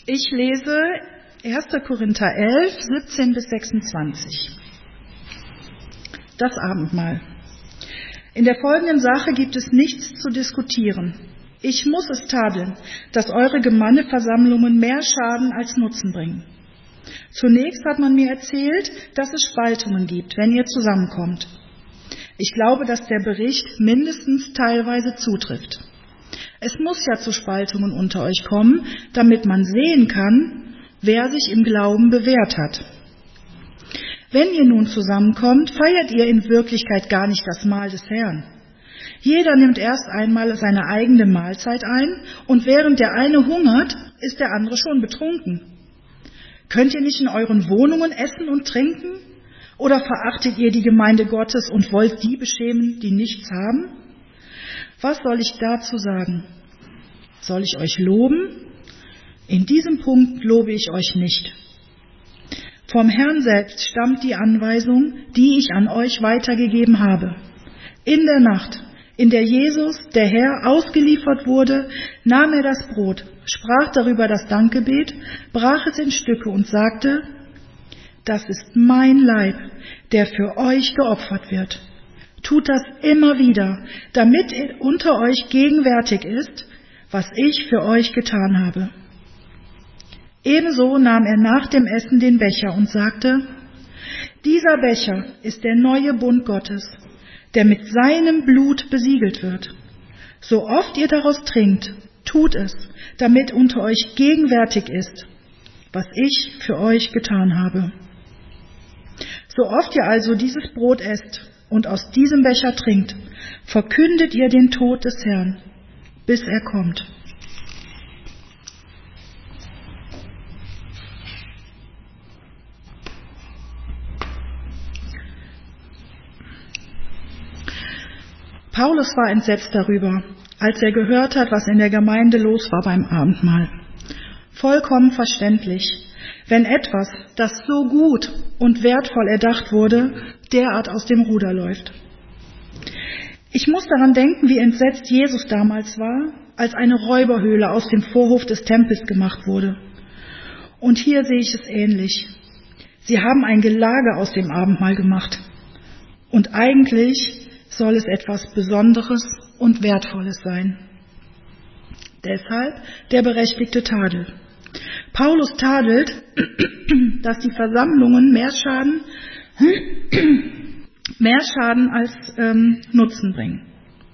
Ich lese 1. Korinther 11, 17 bis 26. Das Abendmahl. In der folgenden Sache gibt es nichts zu diskutieren. Ich muss es tadeln, dass eure Gemeindeversammlungen mehr Schaden als Nutzen bringen. Zunächst hat man mir erzählt, dass es Spaltungen gibt, wenn ihr zusammenkommt. Ich glaube, dass der Bericht mindestens teilweise zutrifft. Es muss ja zu Spaltungen unter euch kommen, damit man sehen kann, wer sich im Glauben bewährt hat. Wenn ihr nun zusammenkommt, feiert ihr in Wirklichkeit gar nicht das Mahl des Herrn. Jeder nimmt erst einmal seine eigene Mahlzeit ein und während der eine hungert, ist der andere schon betrunken. Könnt ihr nicht in euren Wohnungen essen und trinken? Oder verachtet ihr die Gemeinde Gottes und wollt die beschämen, die nichts haben? Was soll ich dazu sagen? Soll ich euch loben? In diesem Punkt lobe ich euch nicht. Vom Herrn selbst stammt die Anweisung, die ich an euch weitergegeben habe. In der Nacht, in der Jesus, der Herr, ausgeliefert wurde, nahm er das Brot, sprach darüber das Dankgebet, brach es in Stücke und sagte: Das ist mein Leib, der für euch geopfert wird. Tut das immer wieder, damit unter euch gegenwärtig ist, was ich für euch getan habe. Ebenso nahm er nach dem Essen den Becher und sagte: Dieser Becher ist der neue Bund Gottes, der mit seinem Blut besiegelt wird. So oft ihr daraus trinkt, tut es, damit unter euch gegenwärtig ist, was ich für euch getan habe. So oft ihr also dieses Brot esst und aus diesem Becher trinkt, verkündet ihr den Tod des Herrn, bis er kommt. Paulus war entsetzt darüber, als er gehört hat, was in der Gemeinde los war beim Abendmahl. Vollkommen verständlich, wenn etwas, das so gut und wertvoll erdacht wurde, derart aus dem Ruder läuft. Ich muss daran denken, wie entsetzt Jesus damals war, als eine Räuberhöhle aus dem Vorhof des Tempels gemacht wurde. Und hier sehe ich es ähnlich. Sie haben ein Gelage aus dem Abendmahl gemacht. Und eigentlich soll es etwas Besonderes und Wertvolles sein. Deshalb der berechtigte Tadel. Paulus tadelt, dass die Versammlungen mehr Schaden als Nutzen bringen.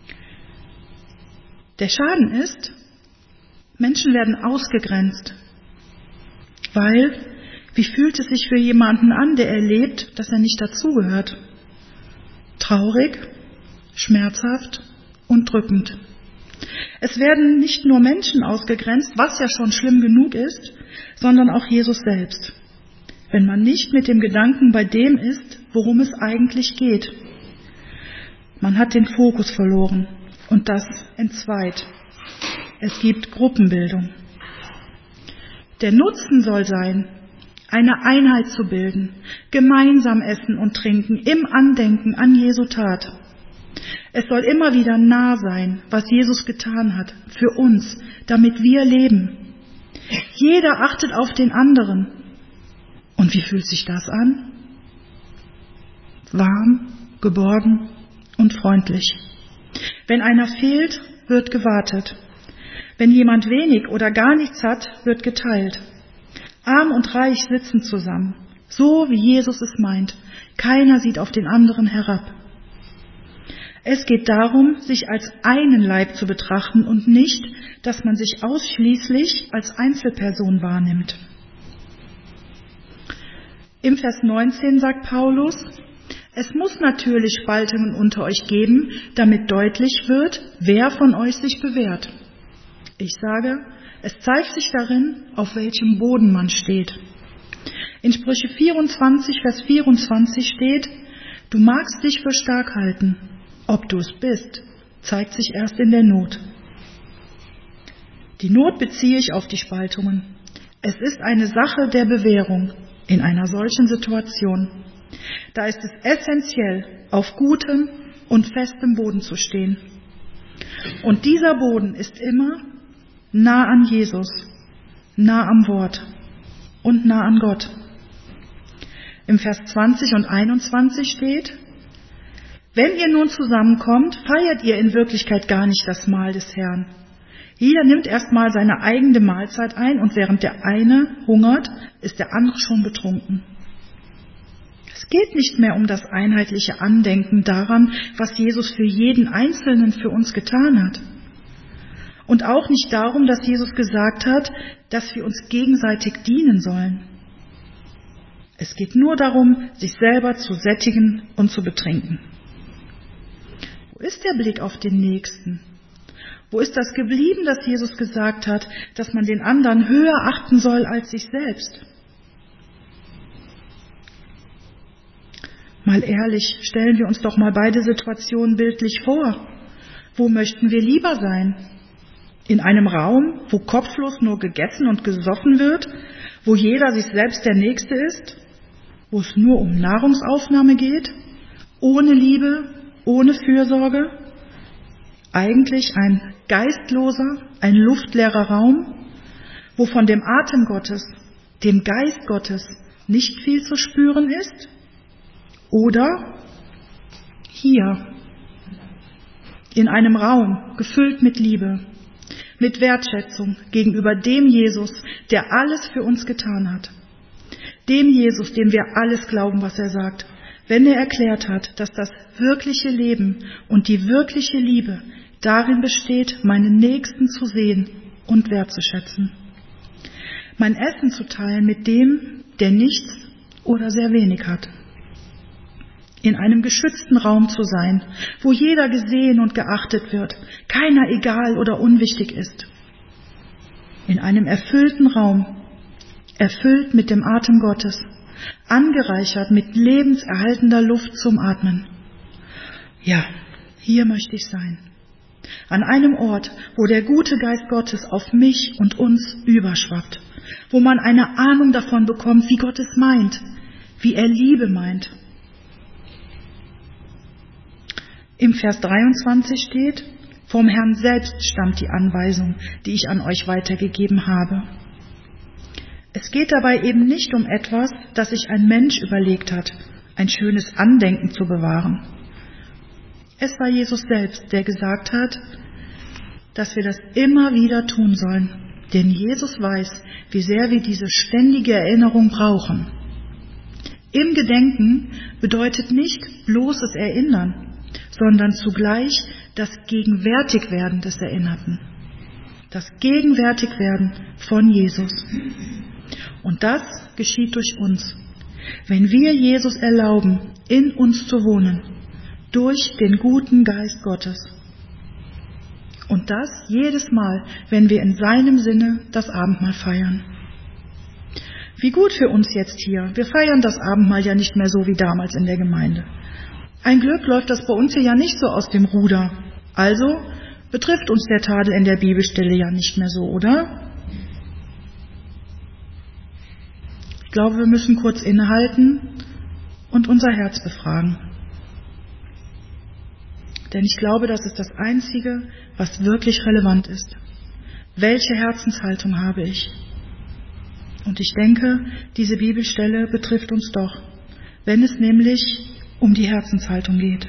Der Schaden ist, Menschen werden ausgegrenzt, weil, wie fühlt es sich für jemanden an, der erlebt, dass er nicht dazugehört? Traurig, schmerzhaft und drückend. Es werden nicht nur Menschen ausgegrenzt, was ja schon schlimm genug ist, sondern auch Jesus selbst, wenn man nicht mit dem Gedanken bei dem ist, worum es eigentlich geht. Man hat den Fokus verloren und das entzweit. Es gibt Gruppenbildung. Der Nutzen soll sein, eine Einheit zu bilden, gemeinsam essen und trinken im Andenken an Jesu Tat. Es soll immer wieder nah sein, was Jesus getan hat für uns, damit wir leben. Jeder achtet auf den anderen. Und wie fühlt sich das an? Warm, geborgen und freundlich. Wenn einer fehlt, wird gewartet. Wenn jemand wenig oder gar nichts hat, wird geteilt. Arm und reich sitzen zusammen, so wie Jesus es meint. Keiner sieht auf den anderen herab. Es geht darum, sich als einen Leib zu betrachten und nicht, dass man sich ausschließlich als Einzelperson wahrnimmt. Im Vers 19 sagt Paulus: Es muss natürlich Spaltungen unter euch geben, damit deutlich wird, wer von euch sich bewährt. Ich sage, es zeigt sich darin, auf welchem Boden man steht. In Sprüche 24, Vers 24 steht: Du magst dich für stark halten. Ob du es bist, zeigt sich erst in der Not. Die Not beziehe ich auf die Spaltungen. Es ist eine Sache der Bewährung in einer solchen Situation. Da ist es essentiell, auf gutem und festem Boden zu stehen. Und dieser Boden ist immer nah an Jesus, nah am Wort und nah an Gott. Im Vers 20 und 21 steht: Wenn ihr nun zusammenkommt, feiert ihr in Wirklichkeit gar nicht das Mahl des Herrn. Jeder nimmt erstmal seine eigene Mahlzeit ein und während der eine hungert, ist der andere schon betrunken. Es geht nicht mehr um das einheitliche Andenken daran, was Jesus für jeden Einzelnen für uns getan hat. Und auch nicht darum, dass Jesus gesagt hat, dass wir uns gegenseitig dienen sollen. Es geht nur darum, sich selber zu sättigen und zu betrinken. Wo ist der Blick auf den Nächsten? Wo ist das geblieben, dass Jesus gesagt hat, dass man den anderen höher achten soll als sich selbst? Mal ehrlich, stellen wir uns doch mal beide Situationen bildlich vor. Wo möchten wir lieber sein? In einem Raum, wo kopflos nur gegessen und gesoffen wird, wo jeder sich selbst der Nächste ist, wo es nur um Nahrungsaufnahme geht, ohne Liebe, ohne Fürsorge? Eigentlich ein geistloser, ein luftleerer Raum, wo von dem Atem Gottes, dem Geist Gottes nicht viel zu spüren ist? Oder hier, in einem Raum, gefüllt mit Liebe, mit Wertschätzung gegenüber dem Jesus, der alles für uns getan hat. Dem Jesus, dem wir alles glauben, was er sagt, wenn er erklärt hat, dass das wirkliche Leben und die wirkliche Liebe darin besteht, meinen Nächsten zu sehen und wertzuschätzen. Mein Essen zu teilen mit dem, der nichts oder sehr wenig hat. In einem geschützten Raum zu sein, wo jeder gesehen und geachtet wird, keiner egal oder unwichtig ist. In einem erfüllten Raum, erfüllt mit dem Atem Gottes, angereichert mit lebenserhaltender Luft zum Atmen. Ja, hier möchte ich sein. An einem Ort, wo der gute Geist Gottes auf mich und uns überschwappt, wo man eine Ahnung davon bekommt, wie Gott es meint, wie er Liebe meint. Im Vers 23 steht: Vom Herrn selbst stammt die Anweisung, die ich an euch weitergegeben habe. Es geht dabei eben nicht um etwas, das sich ein Mensch überlegt hat, ein schönes Andenken zu bewahren. Es war Jesus selbst, der gesagt hat, dass wir das immer wieder tun sollen, denn Jesus weiß, wie sehr wir diese ständige Erinnerung brauchen. Im Gedenken bedeutet nicht bloßes Erinnern, sondern zugleich das Gegenwärtigwerden des Erinnerten. Das Gegenwärtigwerden von Jesus. Und das geschieht durch uns, wenn wir Jesus erlauben, in uns zu wohnen, durch den guten Geist Gottes. Und das jedes Mal, wenn wir in seinem Sinne das Abendmahl feiern. Wie gut für uns jetzt hier. Wir feiern das Abendmahl ja nicht mehr so wie damals in der Gemeinde. Ein Glück läuft das bei uns hier ja nicht so aus dem Ruder. Also betrifft uns der Tadel in der Bibelstelle ja nicht mehr so, oder? Ich glaube, wir müssen kurz innehalten und unser Herz befragen. Denn ich glaube, das ist das Einzige, was wirklich relevant ist. Welche Herzenshaltung habe ich? Und ich denke, diese Bibelstelle betrifft uns doch, wenn es nämlich um die Herzenshaltung geht.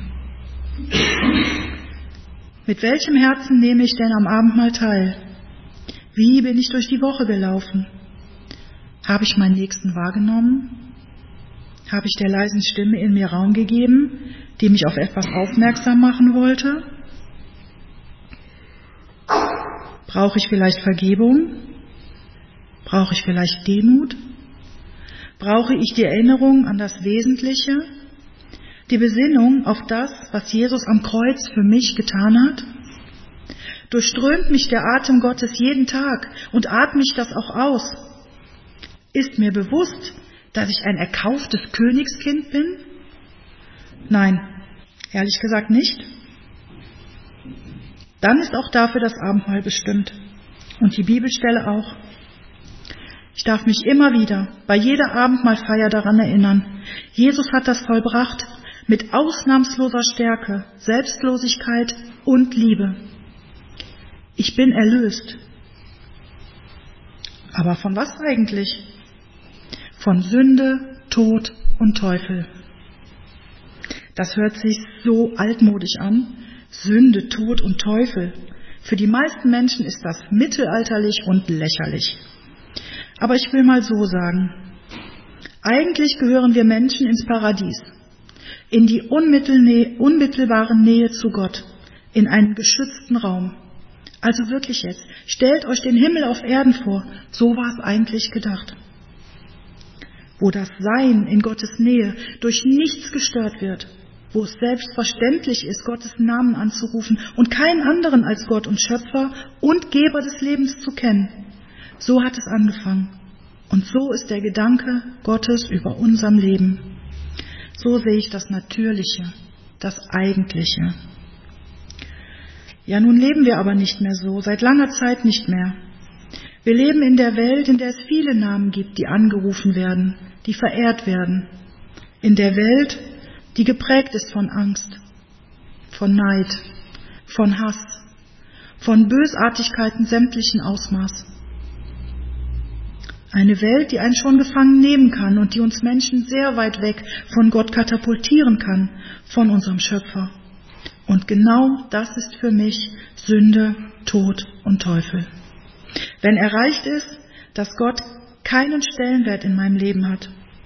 Mit welchem Herzen nehme ich denn am Abendmahl teil? Wie bin ich durch die Woche gelaufen? Habe ich meinen Nächsten wahrgenommen? Habe ich der leisen Stimme in mir Raum gegeben, die mich auf etwas aufmerksam machen wollte? Brauche ich vielleicht Vergebung? Brauche ich vielleicht Demut? Brauche ich die Erinnerung an das Wesentliche? Die Besinnung auf das, was Jesus am Kreuz für mich getan hat? Durchströmt mich der Atem Gottes jeden Tag und atme ich das auch aus? Ist mir bewusst, dass ich ein erkauftes Königskind bin? Nein, ehrlich gesagt nicht. Dann ist auch dafür das Abendmahl bestimmt und die Bibelstelle auch. Ich darf mich immer wieder bei jeder Abendmahlfeier daran erinnern, Jesus hat das vollbracht mit ausnahmsloser Stärke, Selbstlosigkeit und Liebe. Ich bin erlöst. Aber von was eigentlich? Von Sünde, Tod und Teufel. Das hört sich so altmodisch an. Sünde, Tod und Teufel. Für die meisten Menschen ist das mittelalterlich und lächerlich. Aber ich will mal so sagen. Eigentlich gehören wir Menschen ins Paradies, in die unmittelbare Nähe zu Gott, in einen geschützten Raum. Also wirklich jetzt, stellt euch den Himmel auf Erden vor, so war es eigentlich gedacht. Wo das Sein in Gottes Nähe durch nichts gestört wird, wo es selbstverständlich ist, Gottes Namen anzurufen und keinen anderen als Gott und Schöpfer und Geber des Lebens zu kennen. So hat es angefangen. Und so ist der Gedanke Gottes über unserem Leben. So sehe ich das Natürliche, das Eigentliche. Ja, nun leben wir aber nicht mehr so, seit langer Zeit nicht mehr. Wir leben in der Welt, in der es viele Namen gibt, die angerufen werden, die verehrt werden. In der Welt, die geprägt ist von Angst, von Neid, von Hass, von Bösartigkeiten sämtlichen Ausmaß. Eine Welt, die einen schon gefangen nehmen kann und die uns Menschen sehr weit weg von Gott katapultieren kann, von unserem Schöpfer. Und genau das ist für mich Sünde, Tod und Teufel. Wenn erreicht ist, dass Gott keinen Stellenwert in meinem Leben hat.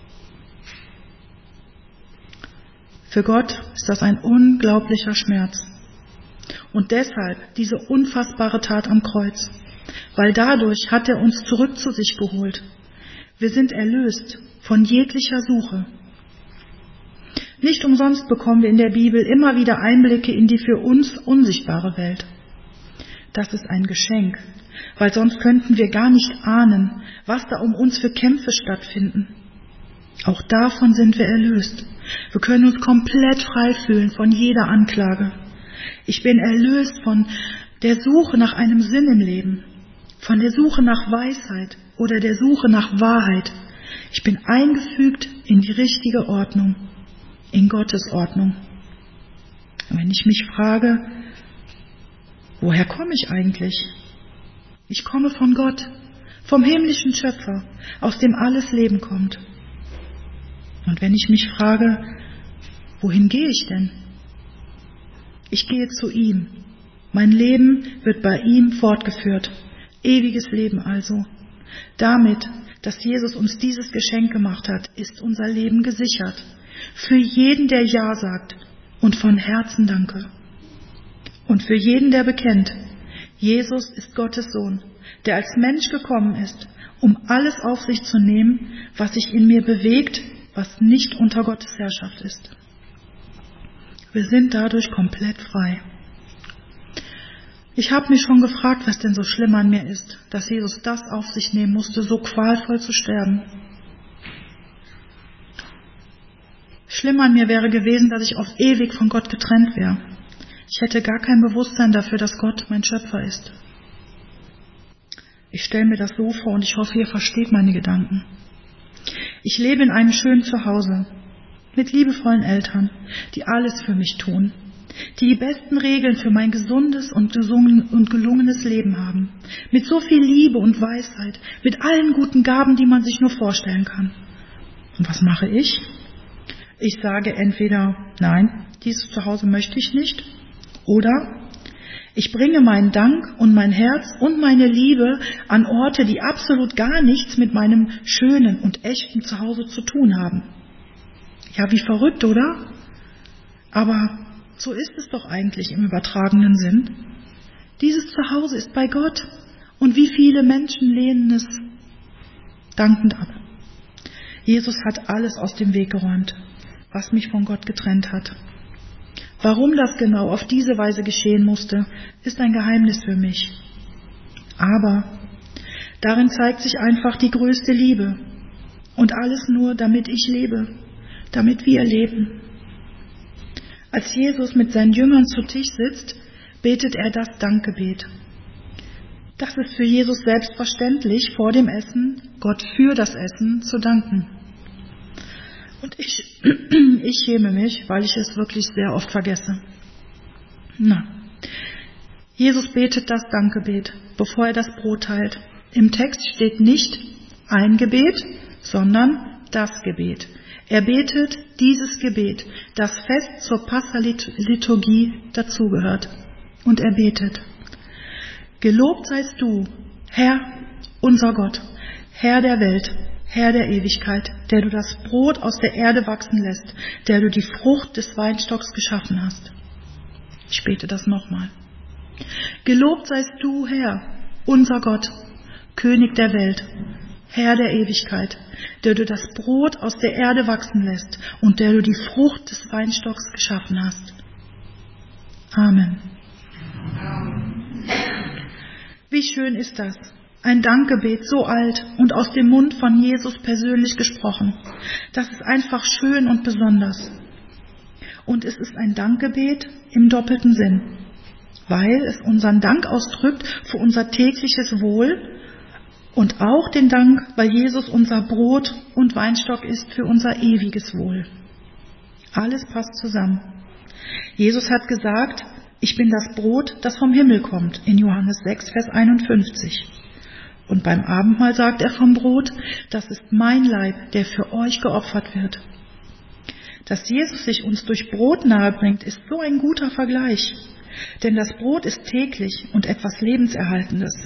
Für Gott ist das ein unglaublicher Schmerz. Und deshalb diese unfassbare Tat am Kreuz. Weil dadurch hat er uns zurück zu sich geholt. Wir sind erlöst von jeglicher Suche. Nicht umsonst bekommen wir in der Bibel immer wieder Einblicke in die für uns unsichtbare Welt. Das ist ein Geschenk, weil sonst könnten wir gar nicht ahnen, was da um uns für Kämpfe stattfinden. Auch davon sind wir erlöst. Wir können uns komplett frei fühlen von jeder Anklage. Ich bin erlöst von der Suche nach einem Sinn im Leben, von der Suche nach Weisheit oder der Suche nach Wahrheit. Ich bin eingefügt in die richtige Ordnung, in Gottes Ordnung. Und wenn ich mich frage, woher komme ich eigentlich? Ich komme von Gott, vom himmlischen Schöpfer, aus dem alles Leben kommt. Und wenn ich mich frage, wohin gehe ich denn? Ich gehe zu ihm. Mein Leben wird bei ihm fortgeführt. Ewiges Leben also. Damit, dass Jesus uns dieses Geschenk gemacht hat, ist unser Leben gesichert. Für jeden, der Ja sagt und von Herzen danke. Und für jeden, der bekennt, Jesus ist Gottes Sohn, der als Mensch gekommen ist, um alles auf sich zu nehmen, was sich in mir bewegt, was nicht unter Gottes Herrschaft ist. Wir sind dadurch komplett frei. Ich habe mich schon gefragt, was denn so schlimm an mir ist, dass Jesus das auf sich nehmen musste, so qualvoll zu sterben. Schlimm an mir wäre gewesen, dass ich auf ewig von Gott getrennt wäre. Ich hätte gar kein Bewusstsein dafür, dass Gott mein Schöpfer ist. Ich stelle mir das so vor und ich hoffe, ihr versteht meine Gedanken. Ich lebe in einem schönen Zuhause mit liebevollen Eltern, die alles für mich tun, die besten Regeln für mein gesundes und gelungenes Leben haben, mit so viel Liebe und Weisheit, mit allen guten Gaben, die man sich nur vorstellen kann. Und was mache ich? Ich sage entweder, nein, dieses Zuhause möchte ich nicht, oder ich bringe meinen Dank und mein Herz und meine Liebe an Orte, die absolut gar nichts mit meinem schönen und echten Zuhause zu tun haben. Ja, wie verrückt, oder? Aber so ist es doch eigentlich im übertragenen Sinn. Dieses Zuhause ist bei Gott und wie viele Menschen lehnen es dankend ab. Jesus hat alles aus dem Weg geräumt, was mich von Gott getrennt hat. Warum das genau auf diese Weise geschehen musste, ist ein Geheimnis für mich. Aber darin zeigt sich einfach die größte Liebe. Und alles nur, damit ich lebe, damit wir leben. Als Jesus mit seinen Jüngern zu Tisch sitzt, betet er das Dankgebet. Das ist für Jesus selbstverständlich, vor dem Essen Gott für das Essen zu danken. Und ich schäme mich, weil ich es wirklich sehr oft vergesse. Jesus betet das Dankgebet, bevor er das Brot teilt. Im Text steht nicht ein Gebet, sondern das Gebet. Er betet dieses Gebet, das fest zur Passa-Liturgie dazugehört. Und er betet: Gelobt seist du, Herr, unser Gott, Herr der Welt, Herr der Ewigkeit, der du das Brot aus der Erde wachsen lässt, der du die Frucht des Weinstocks geschaffen hast. Ich bete das nochmal. Gelobt seist du, Herr, unser Gott, König der Welt, Herr der Ewigkeit, der du das Brot aus der Erde wachsen lässt und der du die Frucht des Weinstocks geschaffen hast. Amen. Wie schön ist das, ein Dankgebet so alt und aus dem Mund von Jesus persönlich gesprochen. Das ist einfach schön und besonders. Und es ist ein Dankgebet im doppelten Sinn, weil es unseren Dank ausdrückt für unser tägliches Wohl und auch den Dank, weil Jesus unser Brot und Weinstock ist für unser ewiges Wohl. Alles passt zusammen. Jesus hat gesagt: Ich bin das Brot, das vom Himmel kommt, in Johannes 6, Vers 51. Und beim Abendmahl sagt er vom Brot: Das ist mein Leib, der für euch geopfert wird. Dass Jesus sich uns durch Brot nahebringt, ist so ein guter Vergleich. Denn das Brot ist täglich und etwas Lebenserhaltendes.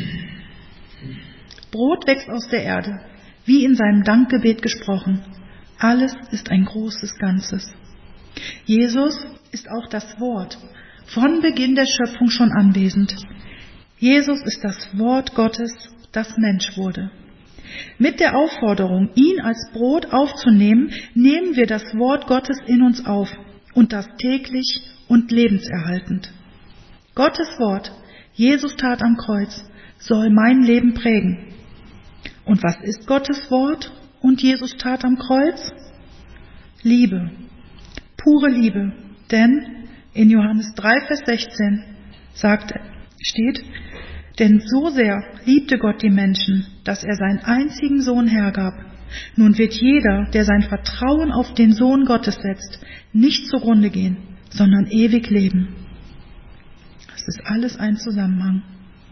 Brot wächst aus der Erde, wie in seinem Dankgebet gesprochen. Alles ist ein großes Ganzes. Jesus ist auch das Wort, von Beginn der Schöpfung schon anwesend. Jesus ist das Wort Gottes, das Mensch wurde. Mit der Aufforderung, ihn als Brot aufzunehmen, nehmen wir das Wort Gottes in uns auf und das täglich und lebenserhaltend. Gottes Wort, Jesus tat am Kreuz, soll mein Leben prägen. Und was ist Gottes Wort und Jesus tat am Kreuz? Liebe, pure Liebe, denn in Johannes 3, Vers 16 steht: Denn so sehr liebte Gott die Menschen, dass er seinen einzigen Sohn hergab. Nun wird jeder, der sein Vertrauen auf den Sohn Gottes setzt, nicht zugrunde gehen, sondern ewig leben. Das ist alles ein Zusammenhang.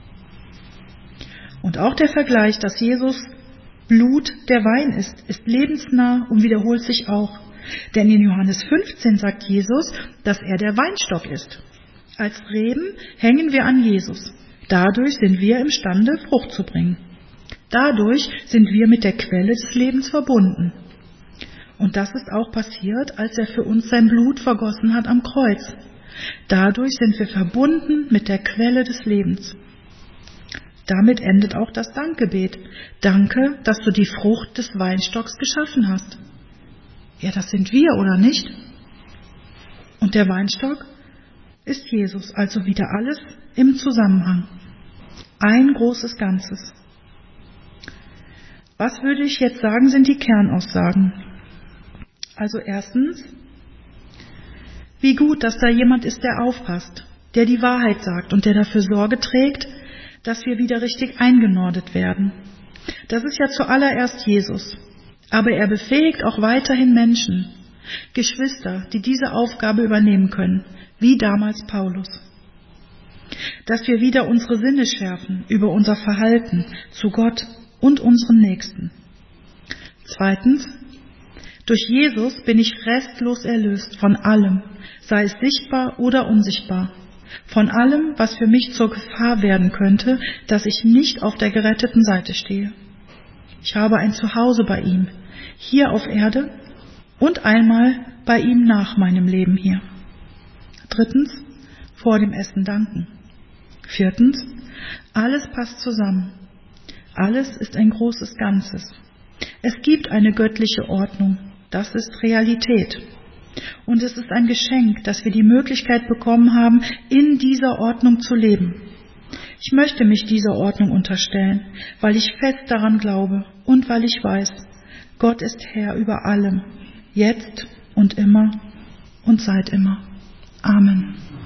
Und auch der Vergleich, dass Jesus Blut der Wein ist lebensnah und wiederholt sich auch. Denn in Johannes 15 sagt Jesus, dass er der Weinstock ist. Als Reben hängen wir an Jesus. Dadurch sind wir imstande, Frucht zu bringen. Dadurch sind wir mit der Quelle des Lebens verbunden. Und das ist auch passiert, als er für uns sein Blut vergossen hat am Kreuz. Dadurch sind wir verbunden mit der Quelle des Lebens. Damit endet auch das Dankgebet. Danke, dass du die Frucht des Weinstocks geschaffen hast. Ja, das sind wir, oder nicht? Und der Weinstock ist Jesus, also wieder alles im Zusammenhang. Ein großes Ganzes. Was würde ich jetzt sagen, sind die Kernaussagen? Also erstens, wie gut, dass da jemand ist, der aufpasst, der die Wahrheit sagt und der dafür Sorge trägt, dass wir wieder richtig eingenordet werden. Das ist ja zuallererst Jesus. Aber er befähigt auch weiterhin Menschen, Geschwister, die diese Aufgabe übernehmen können, wie damals Paulus. Dass wir wieder unsere Sinne schärfen über unser Verhalten zu Gott und unseren Nächsten. Zweitens, durch Jesus bin ich restlos erlöst von allem, sei es sichtbar oder unsichtbar. Von allem, was für mich zur Gefahr werden könnte, dass ich nicht auf der geretteten Seite stehe. Ich habe ein Zuhause bei ihm, hier auf Erde und einmal bei ihm nach meinem Leben hier. Drittens, vor dem Essen danken. Viertens, alles passt zusammen. Alles ist ein großes Ganzes. Es gibt eine göttliche Ordnung. Das ist Realität. Und es ist ein Geschenk, dass wir die Möglichkeit bekommen haben, in dieser Ordnung zu leben. Ich möchte mich dieser Ordnung unterstellen, weil ich fest daran glaube und weil ich weiß, Gott ist Herr über allem, jetzt und immer und seit immer. Amen.